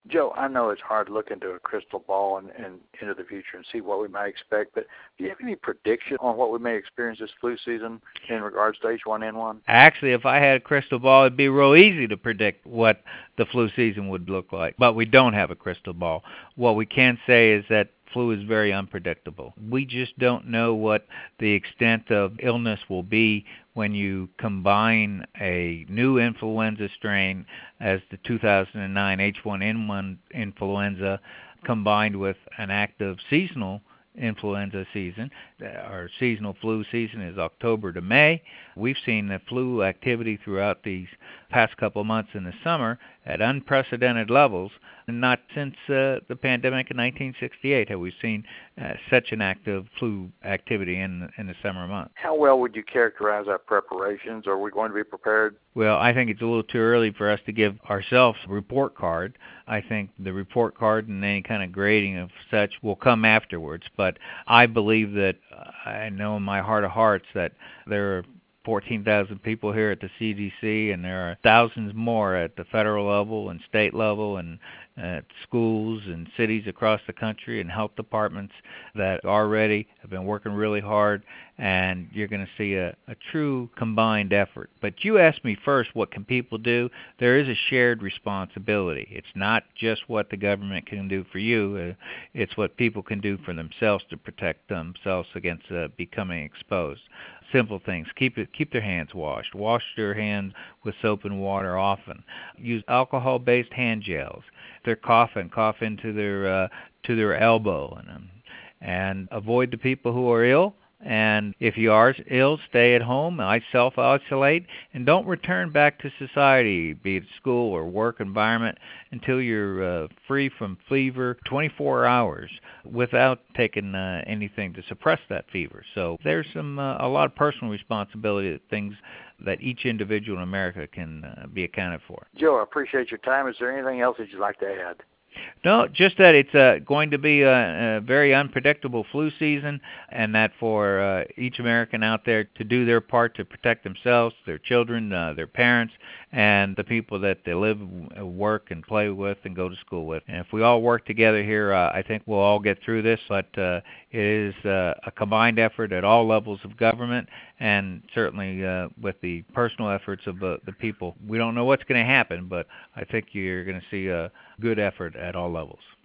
Joe, I know it's hard to look into a crystal ball and into the future and see what we might expect, but do you have any prediction on what we may experience this flu season in regards to H1N1? Actually, if I had a crystal ball, it'd be real easy to predict what the flu season would look like. But we don't have a crystal ball. What we can say is that flu is very unpredictable. We just don't know what the extent of illness will be when you combine a new influenza strain as the 2009 H1N1 influenza combined with an active seasonal influenza season. Our seasonal flu season is October to May. We've seen the flu activity throughout these past couple months in the summer at unprecedented levels. Not since the pandemic in 1968 have we seen such an active flu activity in the summer months. How well would you characterize our preparations? Are we going to be prepared? Well, I think it's a little too early for us to give ourselves a report card. I think the report card and any kind of grading of such will come afterwards. But I believe that I know in my heart of hearts that there are 14,000 people here at the CDC, and there are thousands more at the federal level and state level and at schools and cities across the country and health departments that already have been working really hard, and you're going to see a true combined effort. But you asked me first, what can people do? There is a shared responsibility. It's not just what the government can do for you. It's what people can do for themselves to protect themselves against becoming exposed. Simple things. Keep their hands washed. Wash their hands with soap and water often. Use alcohol-based hand gels. If they're coughing, cough into their elbow, and avoid the people who are ill. And if you are ill, stay at home, self-isolate, and don't return back to society, be it school or work environment, until you're free from fever 24 hours without taking anything to suppress that fever. So there's a lot of personal responsibility, things that each individual in America can be accounted for. Joe, I appreciate your time. Is there anything else that you'd like to add? No, just that it's going to be a very unpredictable flu season, and that for each American out there to do their part to protect themselves, their children, their parents, and the people that they live, work, and play with and go to school with. And if we all work together here, I think we'll all get through this, but it is a combined effort at all levels of government, and certainly with the personal efforts of the people. We don't know what's going to happen, but I think you're going to see a good effort at all levels.